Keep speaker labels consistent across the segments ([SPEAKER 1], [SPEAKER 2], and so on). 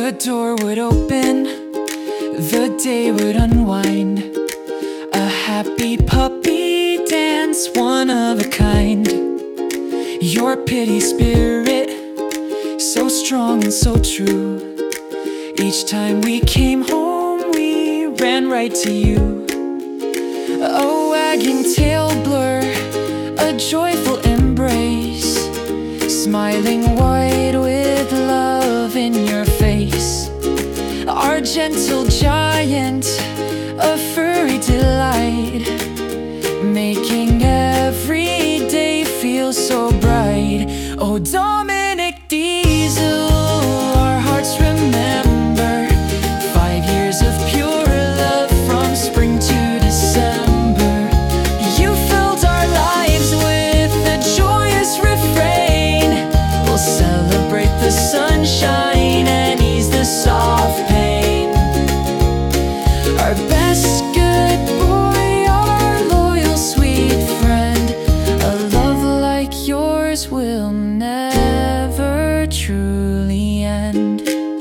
[SPEAKER 1] The door would open, the day would unwind. A happy puppy dance, one of a kind. Your pity spirit, so strong and so true. Each time we came home, we ran right to you. A wagging tail blur, a joyful embrace, smiling wide with love in your face. Our gentle giant, a furry delight, making every day feel so bright. Oh, Dominic Diesel, our hearts remember 5 years of pure love from spring to December. You filled our lives with a joyous refrain. We'll celebrate the sunshine and ease the soft pain. Our best good boy, our loyal sweet friend. A love like yours will never truly end.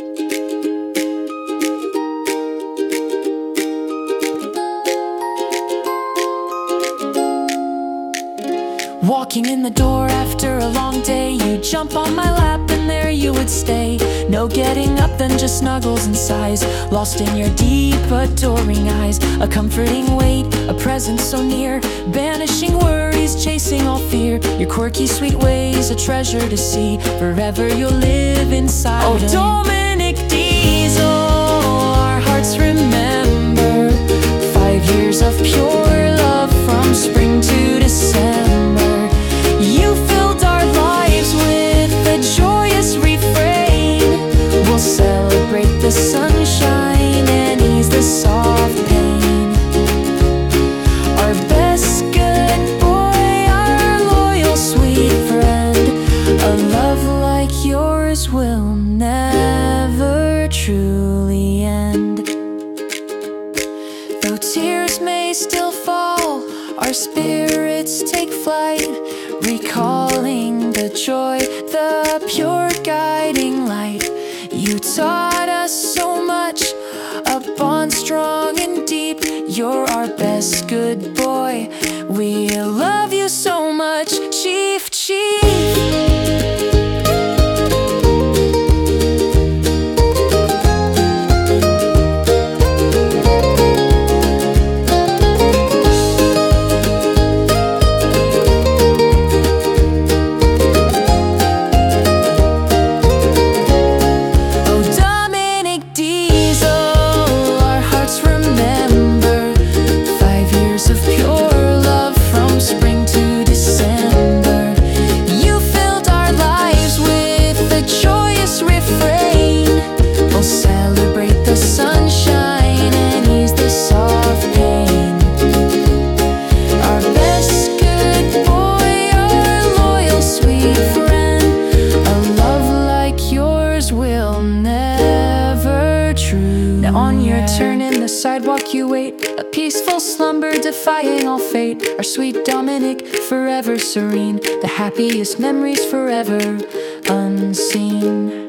[SPEAKER 1] Walking in the door after a long day, you'd jump on my lap and there you would stay. No getting up, then just snuggles and sighs, lost in your deep, adoring eyes. A comforting weight, a presence so near, banishing worries, chasing all fear. Your quirky, sweet ways, a treasure to see. Forever you'll live inside. Oh, Dominic Diesel, our hearts remember 5 years of pure love from spring to December. You filled our lives with a joyous refrain. We'll celebrate the sunshine and ease the soft pain. Our best good boy, our loyal sweet friend. A love like yours will never truly end. Though tears may still fall, our spirits take flight, recalling the joy, the pure guiding light. You taught us so much, a bond strong and deep. You're our best good boy, we love you so much, Chief, Chief. On your turn in the sidewalk you wait, a peaceful slumber defying all fate. Our sweet Dominic, forever serene, the happiest memories forever unseen.